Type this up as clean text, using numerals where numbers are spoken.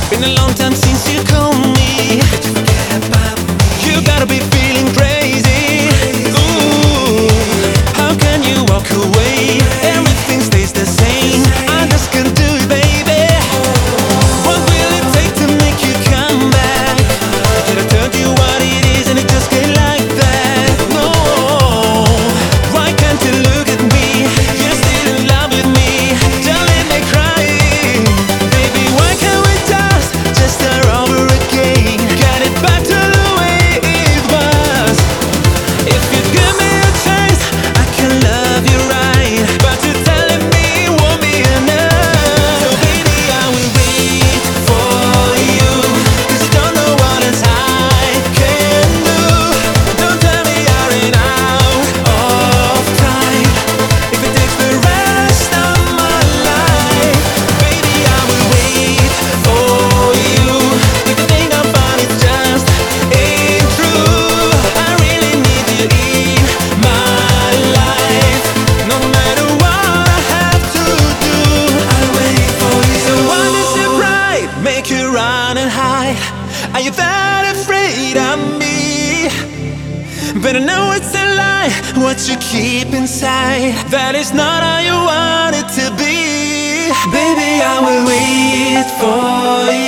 Been a long time since you called me. Did you forget about me? You gotta be feeling crazy. Ooh, how can you walk away? Everything stays the same. I just can't do it, baby. What will it take to make you come back? Did I tell you what it is and it just ain't like that? No, why can't you look at me? You're still in love with me. Don't let me cry, baby. Why can't we just start over again? Get it back to the way it was. If you give me a chance, I can love you right. But you're telling me it won't be enough. So baby, I will wait for you, 'cause I don't know what else I can do. Don't tell me I ran out of time. If it takes the rest of my life, baby, I will wait for you. If you think I'm fine, it just ain't true. I really need you in my life. No matter what I have to do, I'll wait for you. So why does your pride make you run and hide? Are you that afraid of me? But I know it's a lie, what you keep inside. That is not how you want it to be. Baby, I will wait for you.